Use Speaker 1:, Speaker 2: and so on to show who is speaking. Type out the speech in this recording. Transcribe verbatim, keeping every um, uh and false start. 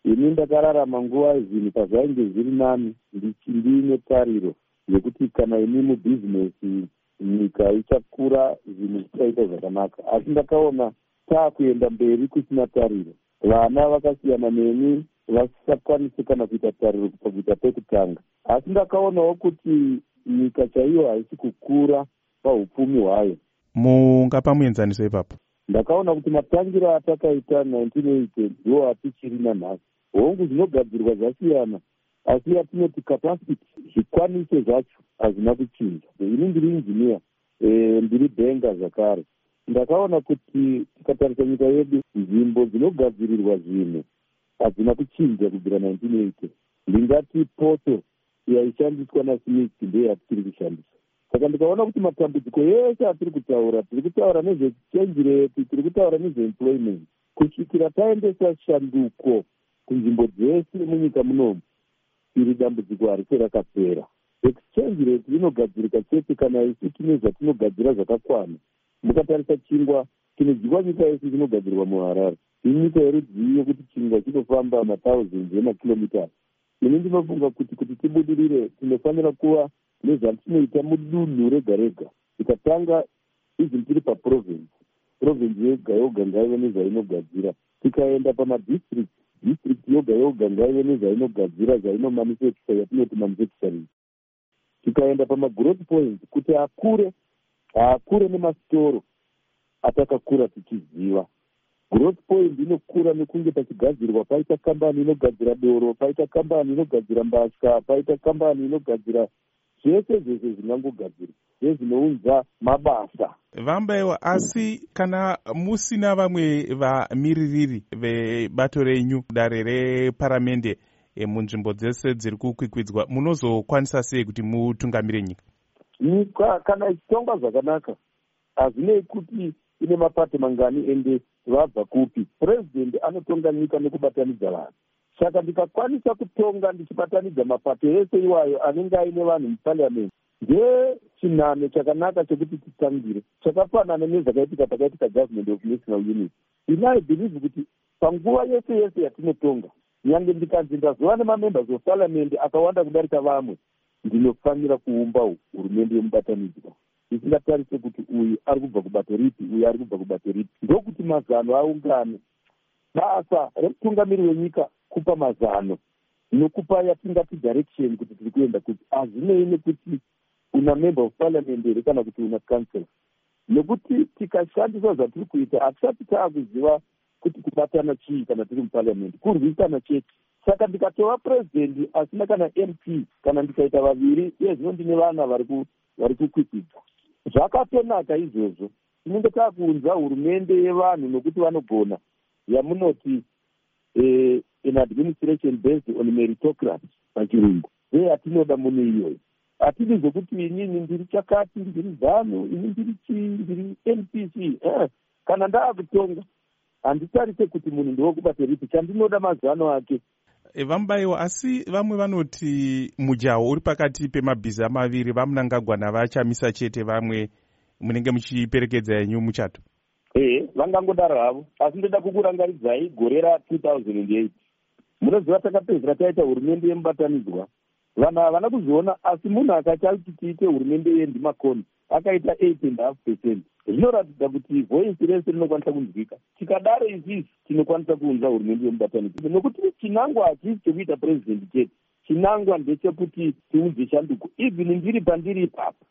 Speaker 1: ini ndakararama nguva zvinhu pazvainge zviri nani ndiine tariro yekuti kana ini mubhizinesi nyika ichakura zvinhu zvichaita zvakanaka, asi ndakaona taakuenda mberi kusina tariro. Vana vakasiyana neni vasingakwanisi kana kuita tariro kuita pekutanga, asi ndakaonawo kuti nyika chaiyo haisi kukura paupfumi hwayo.
Speaker 2: Mungapa muenzaniso ipapo?
Speaker 1: Ndakaona kuti matangiro atakaita nineteen eighty ndiwo atichiri nanhasi. Hongu zvinogadzirwa zvasiyana, asi yatinoti capacity, zvikwanisiro zvacho hazvina kuchinja. Ini ndiri injiniya, e, ndiri bhenga zvakare. Ndakaona kuti tikatarisa nyika yedu, nzvimbo dzinogadzirirwa zvinhu hazvina kuchinja kubvira nineteen eighty. Ndingati poto yaishandiswa naSmith ndiyo yatiri kushandisa. Saka ndikaona kuti matambudziko yese atiri kutaura, tiri kutaura nezvechange rate, tiri kutaura nezveemployment, kusvikira taendesa shanduko kunzvimbo dzese munyika munomu, iri dambudziko harisati rakapera. Exchange rate inogadzirika chete kana isi tine zvatinogadzira zvakakwana. Mukatarisa chingwa chinodyiwa nyika yese chinogadzirwa muHarare. Inyika yerudzivi yokuti chingwa chinofamba mathousands emakilometers. Ini ndinofunga kuti kuti tibudirire tinofanira kuva nezvatinoita mudunhu rega rega. Tikatanga izvi tiri paprovince, province yoga yoga ngaive nezvainogadzira. Tikaenda pamadistrict, district yoga yoga ngaive nezvainogadzira zvainomanufacture, yatinoti manufacturing. Tikaenda pamagrowth point, kuti akure akure nemasitoro atakakura tichiziva. Growth point inokura nekunge pachigadzirwa paita kambani inogadzira doro, paita kambani inogadzira mbatya, paita kambani inogadzira zvese zvese zvingangogadzirwa zvezvinounza mabasa.
Speaker 2: Vambaiwa, asi kana musina vamwe vamiririri vebato renyu dare reparamende e, munzvimbo dzese dziri kukwikwidzwa, munozokwanisa sei kuti mutungamire nyika?
Speaker 1: Nyika kana ichitongwa zvakanaka, hazvinei kuti ine mapato mangani ende vabva kupi. President anotonga nyika nekubatanidza vanhu. Saka ndikakwanisa kutonga ndichibatanidza mapato ese iwayo anenge aine vanhu muparliament, ndechinhano chakanaka chekuti titangire, chakafanana nezvakaitika pakaitika government of national unity. Ini I believe kuti panguva yese yese yatinotonga, nyange ndikanzi ndazova nemamembers of parliament akawanda kudarika vamwe, ndinofanira kuumba hurumende yemubatanidzwa. Isingatarise kuti uyu ari kubva kubato ripi, uyu ari kubva kubato ripi. Ndokuti mazano aungane. Basa remutungamiri wenyika kupa mazano nokupa yatingati direction kuti tiri kuenda kuti hazvinei nekuti una member of parliament here kana kuti una council. Nekuti tikashandisa zvatiri kuita hatisati taakuziva kuti kubatana chii kana tiri muparliament, kurwisana chete. Saka ndikatova president asina kana M P kana ndikaita vaviri, iye zvino ndine vana vari kukwikwidzwa. Zvakatonaka izvozvo. Tinenge taakuunza hurumende yevanhu nokuti vanogona, yamunoti eh, an administration based on meritocracy pachirungu. Uye atinoda mune iyoyo. Atidi zvokuti inini ndiri chakati, ndiri zano, ini ndiri chi, ndiri N P C. Eh, kana ndaakutonga handitarise kuti munhu ndewokubata ripi, chandinoda mazano ake.
Speaker 2: E, Vambaiwa, asi vamwe vanoti mujaho uri pakati pemabhiza amaviri, vamunangagwana vachamisa chete, vamwe munenge muchiperekedza yenyu muchato.
Speaker 1: Eh, vangangodaro havo, asi ndoda kukurangaridzai gore ra two thousand eight. Munoziva takapedzera taita hurumende yemubatanidzwa. Vanhu havana kuzviona, asi munhu akachati tiite hurumende yendimakoni akaita eight and a half percent. Zvinoratidza kuti voice rese rinokwanisa kunzwika. Tikadaro izvizvi tinokwanisa kuunza hurumende yemubatanidzwa. Nokuti chinangwa hachisi chekuita president chete. Chinangwa ndechekuti tiunze shanduko. Even ndiri pandiri ipapo,